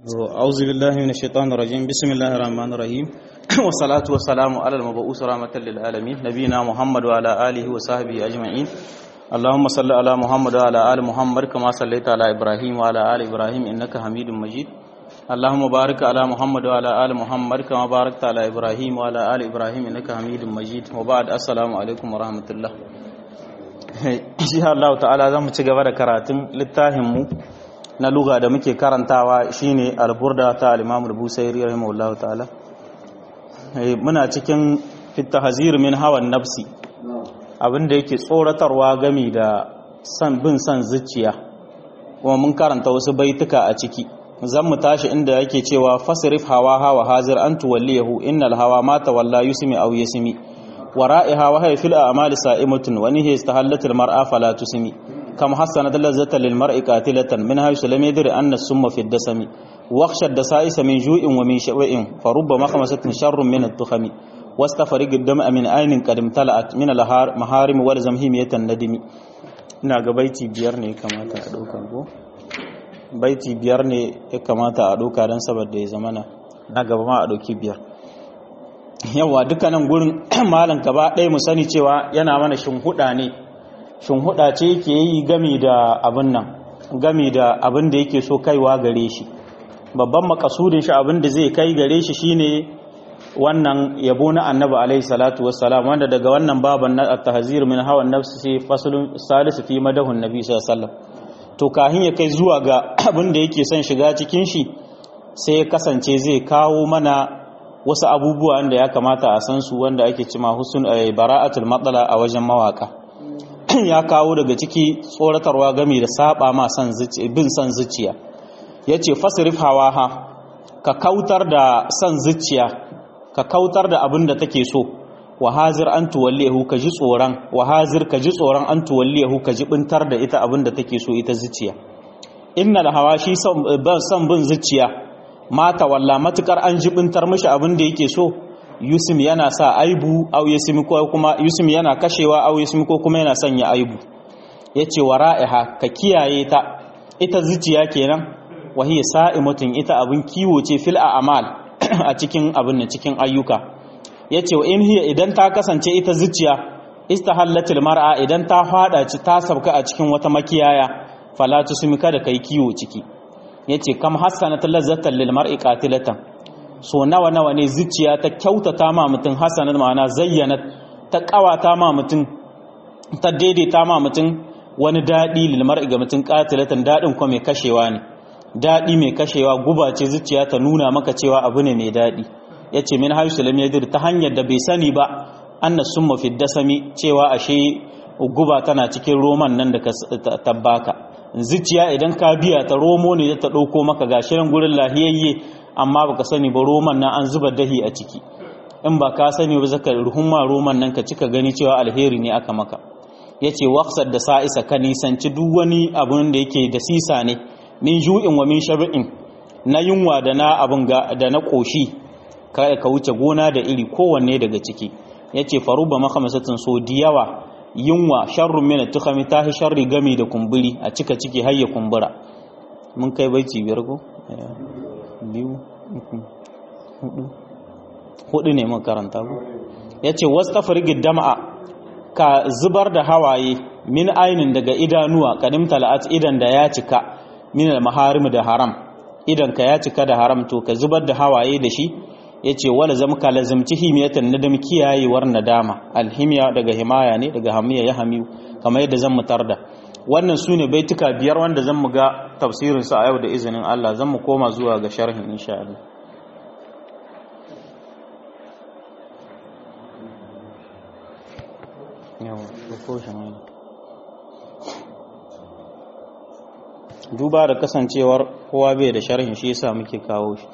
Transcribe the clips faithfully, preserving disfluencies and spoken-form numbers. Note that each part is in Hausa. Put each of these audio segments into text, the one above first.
أعوذ بالله من الشيطان الرجيم بسم الله الرحمن الرحيم والصلاة والسلام على المبعوث رحمة للعالمين نبينا محمد وعلى آله وصحبه أجمعين اللهم صل على محمد وعلى آل محمد كما صليت على إبراهيم وعلى آل إبراهيم إنك حميد مجيد اللهم بارك على محمد وعلى آل محمد كما باركت على إبراهيم وعلى آل إبراهيم إنك حميد مجيد وبعد السلام عليكم ورحمة الله إن شاء الله تعالى زم تجاوب كراتم للتاهم na lugha da muke karantawa shine al-burda ta al-imam al-busairi rahimahullahu ta'ala muna cikin fitahzir min hawan nafsi abinda yake tsoratarwa gami da san bin san zuciya kuma mun karanta wasu baituka a ciki zan mu tashi inda yake cewa fasrif hawa hawa hazir an tuwallihu innal hawa ma tawalla yusmi aw yasmi wara'iha wa hay fil a'mali sa'imatun wa nihi istahallat al-mar'a fala tusmi كم حسنت لذة للمرء قاتلة من حيث لم يدر أن السم في الدسم واخشى الدسائس من جوع ومن شوء فرب مخمسة شر من التخم واستفرق الدم من عين قد امتلأت من المحارم ولزم همية الندم ina ga baiti biyar ne kamata a ɗauka ko baiti biyar ne ya kamata a ɗauka don saboda ya zamana na gaba ma a ɗauki biyar yawa dukkanin gurin malam gaba ɗaya mu sani cewa yana mana shinhuɗa ne shinhuɗa ce yake yi gami da abin nan gami da abin da yake so kaiwa gare shi babban makasudin shi abin da zai kai gare shi shine wannan yabo na annabi alaihi salatu wassalam wanda daga wannan baban na at-tahzir min hawan nafsi sai faslun salisu fi madahun nabi sallallahu alaihi wasallam to kahin ya kai zuwa ga abin da yake son shiga cikin shi sai ya kasance zai kawo mana wasu abubuwa wanda ya kamata a san su wanda ake cima husn bara'atul matsala a wajen mawaka ya kawo daga ciki tsoratarwa game da saba ma san zuciya bin san zuciya yace fasrif hawaha ka kautar da san zuciya ka kautar da abin da take so wa hazir an tuwallihu ka ji tsoran wa hazir ka ji tsoran an tuwallihu ka ji bintar da ita abin da take so ita zuciya innal hawashi san bin zuciya mata walla matukar an ji bintar mishi abin da yake so Yusuf yana sa aibu au yasmi ko kuma Yusuf yana kashewa au yasmi ko kuma yana sanya aibu yace wara'iha ka kiyaye ta ita zuciya kenan wahiya sa'imatun ita abin kiwo ce fil a'mal a cikin abin nan cikin ayyuka yace wa in hiya idan ta kasance ita zuciya istahallatil mar'a idan ta fada ci ta sabka a cikin wata makiyaya fala tusmi kada kai kiwo ciki yace kam hasanatul lazzatan lil mar'i qatilatan so nawa nawa ne zuciya ta kyautata ma mutum hasanan ma'ana zayyana ta kawata ma mutum ta daidaita ma mutum wani dadi lil mar'i ga mutum qatilatan dadin ko mai kashewa ne dadi mai kashewa guba ce zuciya ta nuna maka cewa abu ne mai dadi yace min hayyu lam yadir ta hanyar da bai sani ba annas summa fi dasami cewa ashe guba tana cikin roman nan da ka tabbaka zuciya idan ka biya ta romo ne ta dauko maka gashirin gurin lahiyayye amma baka sani ba roman nan an zuba dahi a ciki in ba ka sani ba zaka ruhumma roman nan ka cika gani cewa alheri ne aka maka yace waqsad da sa'isa ka nisanci duk wani abun da yake da sisa ne min ju'in wa min shar'in na yunwa da na abun ga da na koshi kai ka wuce gona da iri kowanne daga ciki yace faruba makhamasatin so diyawa yunwa sharrun min at-tukhami tahi sharri gami da kumburi a cika ciki har ya kumbura mun kai baiti biyar ko biyu hudu hudu ne mun karanta ku yace wastafrigid dam'a ka zubar da hawaye min ainin daga idanuwa kadim tala'at idan da ya cika min al-maharim da haram idan ka ya cika da haram to ka zubar da hawaye da shi yace wala zamka lazimci himiyatan nadam kiyayewar nadama alhimiya daga himaya ne daga hamiya ya hamiyu kamar yadda zan mutar da wannan su ne baituka biyar wanda zan mu ga tafsirinsu a yau da izinin Allah zan mu koma zuwa ga sharhin insha Allah duba da kasancewar kowa bai da sharhin shi yasa muke kawo shi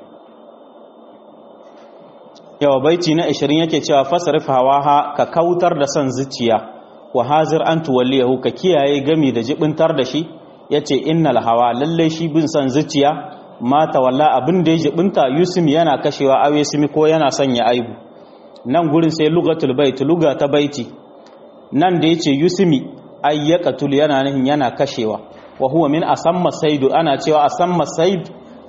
yawa baiti na ashirin yake cewa fasarif hawaha ka kautar da son zuciya wa hazir an tuwalliyahu ka kiyaye gami da jibintar da shi yace innal hawa lalle shi bin san zuciya mata walla abin da ya jibinta yusmi yana kashewa awe simi ko yana sanya aibu nan gurin sai lugatul bait luga ta baiti nan da yace yusmi ayyaqatul yana nahin yana kashewa wa huwa min asamma saidu ana cewa asamma said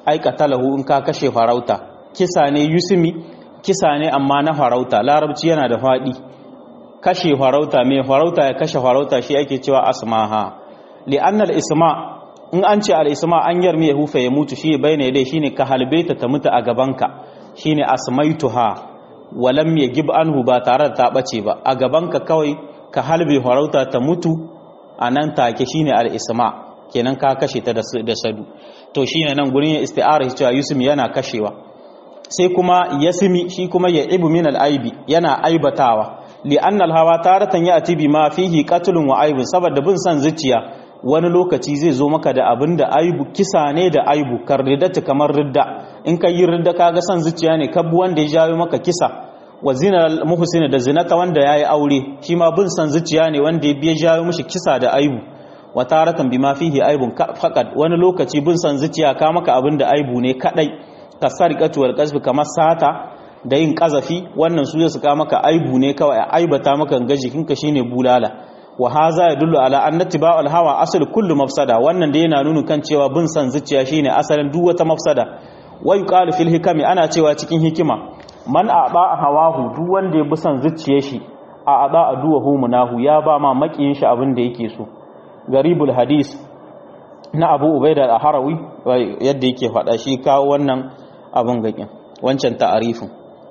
ai qatalahu in ka kashe farauta kisa ne yusmi kisa ne amma na farauta larabci yana da fadi kashe farauta mai farauta ya kashe farauta shi ake cewa asmaha li anna al isma in an ce al isma an yarmi ya hufa ya mutu shi bayne dai shine ka halbeta ta mutu a gabanka shine asmaituha walam yagib anhu ba tare da ta bace ba a gabanka kawai ka halbe farauta ta mutu anan take shine al isma kenan ka kashe ta da sadu to shine nan gurin ya isti'ara cewa yusuf yana kashewa sai kuma yasmi shi kuma ya ibu min al aibi yana aibatawa li anna al hawa taratan ya'ti bima fihi qatlun wa aibun saboda bin san zuciya wani lokaci zai zo maka da abin da aibu kisa ne da aibu karridata kamar ridda in ka yi ridda kaga san zuciya ne kabbu wanda ya jawo maka kisa wa zina muhsina da zinata wanda yayi aure shi ma bin san zuciya ne wanda ya biya jawo mishi kisa da aibu wa taratan bima fihi aibun faqad wani lokaci bin san zuciya ka maka abin da aibu ne kadai kasarqatu wal qazf kamar sata da yin kazafi wannan su su ka maka aibu ne kawai aibata maka gajikinka shine bulala wa haza yadullu ala anna tiba'ul hawa asl kullu mafsada wannan da yana nuna kan cewa bin san zuciya shine asalin duk wata mafsada wa yuqalu fil hikami ana cewa cikin hikima man aba hawahu duk wanda ya bi san zuciyar shi a ada aduhu munahu ya ba ma makiyin shi abin da yake so garibul hadis na Abu Ubaida al-Harawi yadda yake faɗa shi kawo wannan abin gakin wancan ta'arifin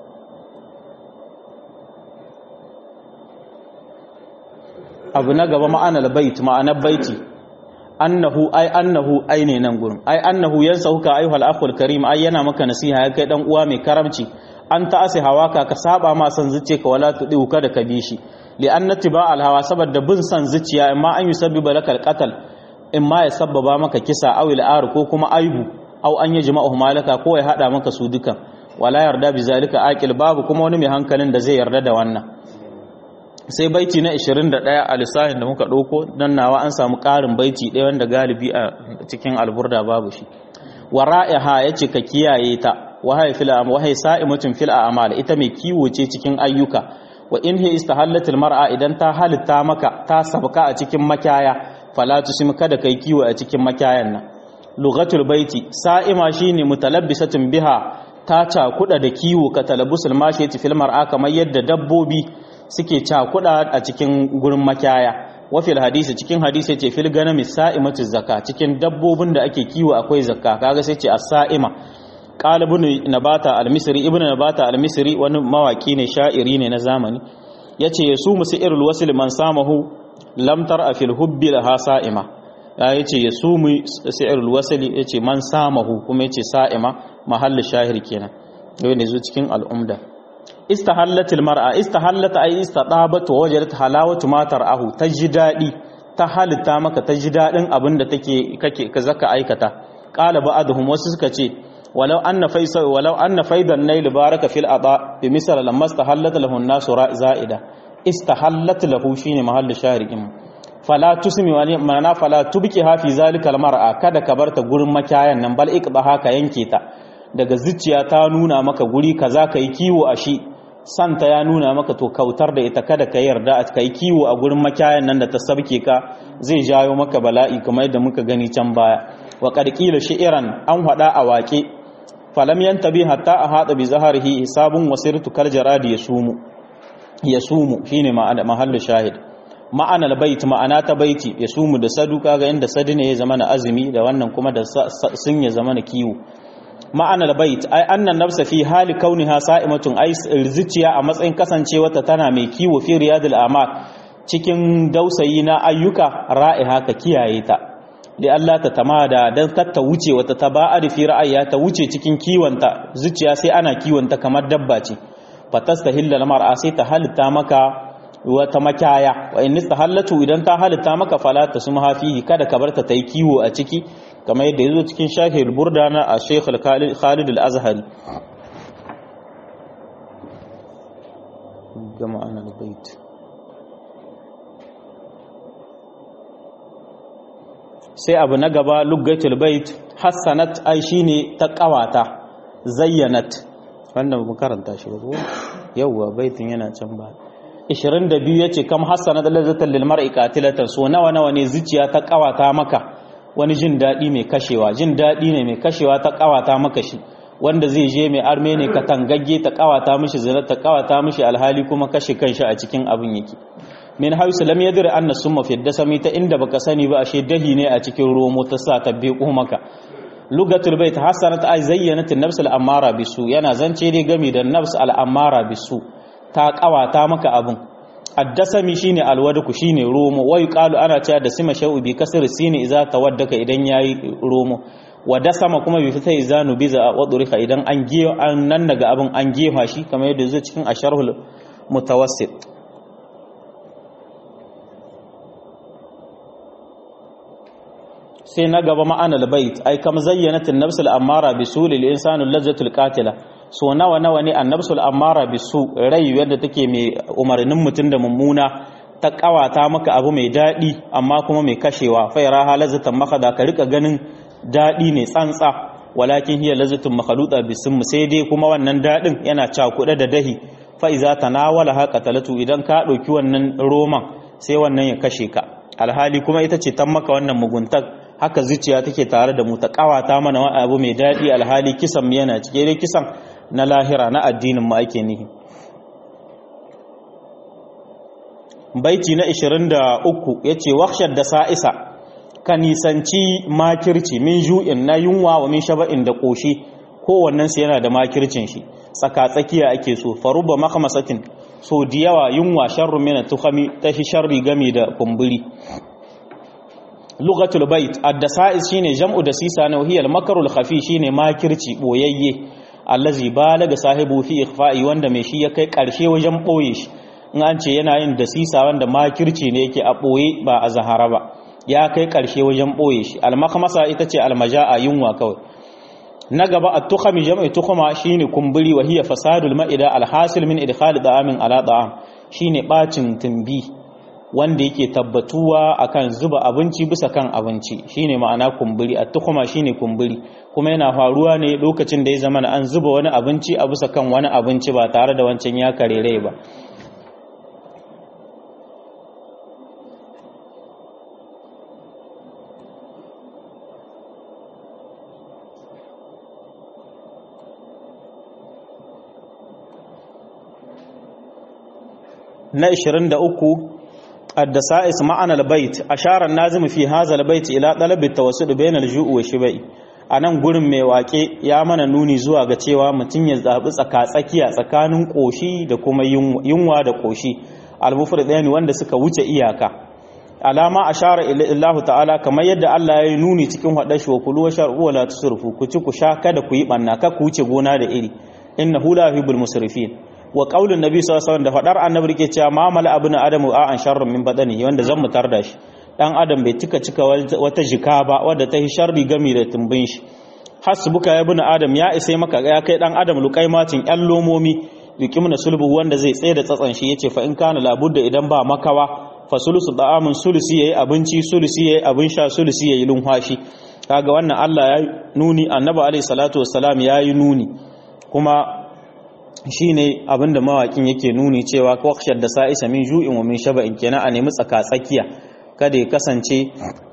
abu na gaba ma'anar bait ma'anar baiti annahu ai annahu ai ne nan gurin ai annahu yansahuka ayyuhal akhul karim ai yana maka nasiha ya kai dan uwa mai karamci an ta'asi hawaka ka saba ma san zuciya ka wala tudiu kada ka bi shi li annatiba al hawa saboda bin san zuciya amma an yusabbiba lakal qatl imma ya sabbaba maka kisa awil ar ko kuma aibu aw an yajma'uhu malaka ko ya hada maka su dukan wala yarda bi zalika aqil babu kuma wani mai hankalin da zai yarda da wannan sai baiti na ishirin da ɗaya a lissahin da muka ɗauko don nawa an samu ƙarin baiti ɗaya wanda galibi a cikin alburda babu shi wa ra'iha yace ka kiyaye ta wahai fil am wahai sa'imatun fil a'mal ita mai kiwo ce cikin ayyuka wa in hi istahallatil mar'a idan ta halitta maka ta sabka a cikin makaya fala tusim kada kai kiwo a cikin makayan nan lughatul baiti sa'ima shine mutalabbisatun biha ta cakuda da kiwo ka talabbusul mashiyati fil mar'a kamar yadda dabbobi suke cakuda a cikin gurin makiyaya wafil hadisi cikin hadisi yace fil ganami sa'imatu zakka cikin dabbobin da ake kiwo akwai zakka kaga sai ce as-sa'ima qala ibn nabata al-misri ibn nabata al-misri wani mawaki ne sha'iri ne na zamani yace yasu musiirul wasl man samahu lam tar'a fil hubbi laha sa'ima yace yasu musiirul wasl yace man samahu kuma yace sa'ima mahallu shahir kenan yau ne zo cikin al-umda istahallatil mar'a istahallata ay istadabat wa wajadat halawatu ma tar'ahu tajdadi ta halitta maka tajdadin abinda take kake ka zaka aikata qala ba'dhum wasu suka ce walau anna faisa walau anna faidan nail baraka fil ada bi misal lamma istahallata lahu an-nasu za'ida istahallat lahu shine mahallu shari'in fala tusmi wa mana fala tubki hafi zalika al-mar'a kada ka barta gurin makayan nan bal iqdaha ka yanke ta daga zuciya ta nuna maka guri kaza kai kiwo a shi santa ya nuna maka to kautar da ita kada ka yarda a kai kiwo a gurin makayan nan da ta sabke ka zai jayo maka bala'i kamar yadda muka gani can baya wa qad qila shi'ran an hada a waƙe falam yantabi hatta ahata bi zaharihi hisabun wasirtu kal jaradi yasumu yasumu shine mahallu shahid ma'anar bait ma'ana ta baiti yasumu da sadu kaga inda sadu ne ya zama na azumi da wannan kuma da sun ya zama na kiwo ma'anar bait ai annan nafsa fi hali kauniha sa'imatun ai rizciya a matsayin kasancewa ta tana mai kiwo fi riyadul amal cikin dausayi na ayyuka ra'iha ka kiyaye ta li Allah ta tamada dan ta wuce wata taba'ari fi ra'ayya ta wuce cikin kiwonta zuciya sai ana kiwonta kamar dabba ce fatastahilla mar'a sai ta halitta maka wata makaya wa in istahallatu idan ta halitta maka fala tasmaha fihi kada ka barta tayi kiwo a ciki kamar yadda yazo cikin shahil burda na a Sheikh Khalid al-Azhari jama'an al-bait sai abu na gaba lugatul bait hassanat ai shine ta kawata zayyanat wannan mu karanta shi ba yawa baitin yana can ba ishirin da biyu yace kam hassanat lazatan lil mar'i qatilatan so nawa nawa ne zuciya ta kawata maka wani jin daɗi mai kashewa jin daɗi ne mai kashewa ta ƙawata maka shi wanda zai je mai arme ne ka tangagge ta ƙawata mishi zina ta ƙawata mishi alhali kuma kashe kanshi a cikin abin yake min hausu lam yadri anna summa fi dasami ta inda baka sani ba ashe dahi ne a cikin romo ta sa ta beko maka lugatul bait hasanat ay zayyanat an-nafs al-ammara bisu yana zance dai game da nafs al-ammara bisu ta ƙawata maka abin addasami shine alwadku shine romo wai qalu ana cewa da sima shau bi kasr sini idza tawaddaka idan yayi romo wa dasama kuma bi fita izanu biza wadurika idan an giyo an nan daga abin an gefa shi kamar yadda zai cikin asharhul mutawassit sai na gaba ma'anar bait ai kam zayyanat an-nafs al-ammara bisul lil-insani lazzatul qatila so nawa nawa ne annabsul ammara bisu rai yadda take mai umarnin mutum da mummuna ta kawata maka abu mai dadi amma kuma mai kashewa fa yara halazatan maka da ka rika ganin dadi ne tsantsa walakin hiya lazatun makhluta bisum sai dai kuma wannan dadin yana cakuɗe da dahi fa iza tanawala haqatalatu idan ka dauki wannan roman sai wannan ya kashe ka alhali kuma ita ce tan maka wannan muguntar haka zuciya take tare da mu ta kawata mana wani abu mai dadi alhali kisan yana cike dai kisan na lahira na addinin ma ake nihi baiti na ishirin da uku yace waqshad da sa'isa ka nisanci makirci min ju'in na yunwa wa min shaba'in da koshi kowannen su yana da makircin shi tsaka tsakiya ake so faruba makhmasatin so diyawa yunwa sharru min tukhami tahi sharri gami da kumburi lugatul bait ad-dasa'is shine jam'u dasisa na wahiyal makarul khafi shine makirci boyayye allazi balaga sahibu fi ikhfa'i wanda mai shi ya kai karshe wajen boye shi in an ce yana yin dasisa wanda makirci ne yake a boye ba a zahara ba ya kai karshe wajen boye shi al-makhmasa ita ce al-majaa yunwa kawai na gaba at-tukhami jam'i tukhma shine kumburi wa hiya fasadul ma'ida al-hasil min idkhal da'amin ala da'am shine bacin tumbi wanda yake tabbatuwa akan zuba abinci bisa kan abinci shine ma'ana kumburi at-tukhma shine kumburi kuma yana faruwa ne lokacin da ya zama an zuba wani abinci a bisa kan wani abinci ba tare da wancan ya karere ba na ishirin da uku الدسائس معنى البيت أشار النازم في هذا البيت إلى طلب التوسط بين الجوع والشبع anan gurin mai wake ya mana nuni zuwa ga cewa mutum ya zabi tsaka-tsakiya tsakanin koshi da kuma yunwa da koshi al-mufridani wanda suka wuce iyaka alama ashara illahu ta'ala kamar yadda Allah ya yi nuni cikin hadashi wa kulu washaru wala tusrifu ku ci ku sha kada ku yi banna ka ku wuce gona da iri innahu la yuhibbul musrifin wa qaulun nabi sallallahu alaihi wasallam da fadar annabi rike cewa ma mala abuna adamu a an sharrun min badani wanda zan mutar da shi dan adam bai cika cika wata jika ba wadda ta yi sharri gami da tumbin shi hasbuka ya ibn adam ya isai maka ya kai dan adam luqaimatin yan lomomi yuqimna sulbu wanda zai tsaye da tsatsan shi yace fa in kana labudda idan ba makawa fa sulusu da'amun sulusi yayi abinci sulusi yayi abin sha sulusi yayi lunhashi kaga wannan Allah ya nuni annabi alaihi salatu wassalam yayi nuni kuma shine abinda mawakin yake nuni cewa waqshad da sa'isa min ju'in wa min shaba'in kenan a nemi tsaka tsakiya kada ya kasance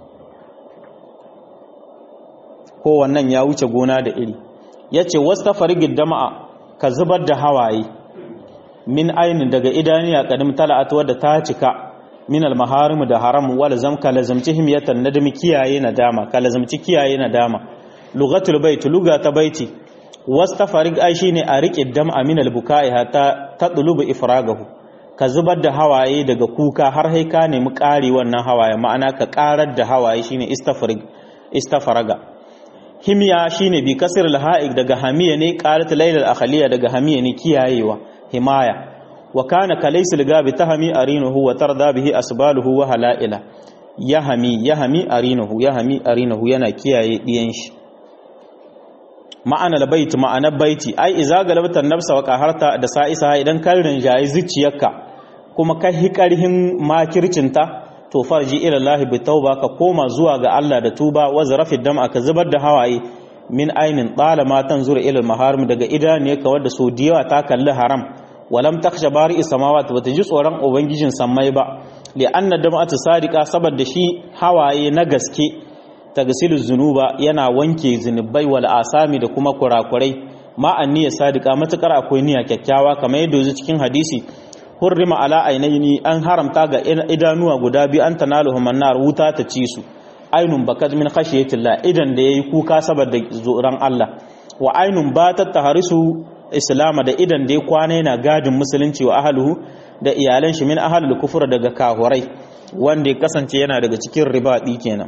ko wannan ya wuce gona da iri yace wastafarigid dama'a ka zubar da hawaye min ainin daga idaniya kadim tala'at wadda ta cika min al-maharim da haram wala zamka lazamci himyatan nadami kiyaye nadama ka lazamci kiyaye nadama lugatul bait lugata baiti wastafarig ai shine a rike dam'a min al-bukai hatta tadlubu ifragahu ka zubar da hawaye daga kuka har sai ka nemi ƙari wannan hawaye ma'ana ka ƙarar da hawaye shine istafarig istafaraga himiya shine bi kasr al-ha'ig daga hamiya ne qalat laylal akhaliya daga hamiya ne kiyayewa himaya wa kana kalaysil gabi tahmi arinuhu wa tarda bihi asbaluhu wa halaila yahmi yahmi arinuhu yahmi arinuhu yana kiyaye diyan shi ma'ana albayt ma'ana baiti ai iza galabtan nafsa wa qaharta da sa'isa idan ka rinjayi zuciyarka kuma ka hikarhin makircinta to farji ila Allah bi tauba ka koma zuwa ga Allah da tuba wa zarafi dam'a ka zubar da hawaye min ainin talama tanzur ila al-maharim daga idaniyarka wanda so diyawa ta kalli haram walam takhsha bari samawati bata ji tsoron ubangijin sammai ba li anna dam'atu sadiqa saboda shi hawaye na gaske tagsilu zunuba yana wanke zunubai wal asami da kuma kurakurai ma anniya sadiqa matakar akwai niyya kyakkyawa kamar yadda yazo cikin hadisi hurrima ala ainaini an haramta ga idanuwa guda biyu an tanaluhum annar wuta ta ci su ainun bakat min khashiyatillah idan da yayi kuka saboda tsoron Allah wa ainun batat taharisu islama da idan da ya kwana yana gadin musulunci wa ahluhu da iyalan shi min ahlul kufur daga kahurai wanda ya kasance yana daga cikin ribadi kenan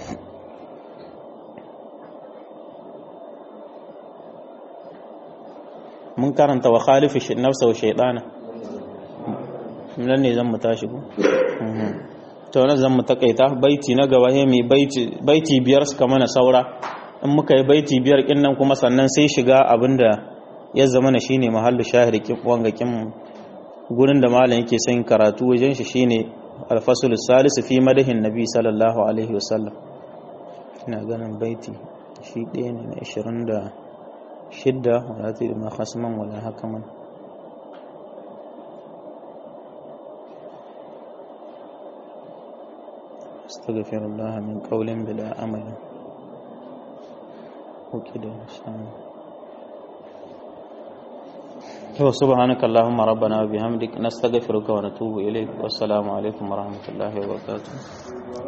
mun karanta wa khalifi nafsa wa shaytana nan ne zan mu tashi ko to nan zan mu takaita baiti na gaba he mai baiti baiti biyar suka mana saura in muka yi baiti biyar kin nan kuma sannan sai shiga abinda ya zama na shine mahallu shahidi kin wanga kin gurin da malam yake son karatu wajen shi shine al-fasl as-salis fi madahin nabi sallallahu alaihi wasallam ina ganin baiti shi ɗaya ne na ashirin da shidda wala ta ma khasman wala hakaman astaghfirullah min qawlin bila amal وكده سبحانك اللهم ربنا وبحمدك نستغفرك ونتوب إليك والسلام عليكم ورحمة الله وبركاته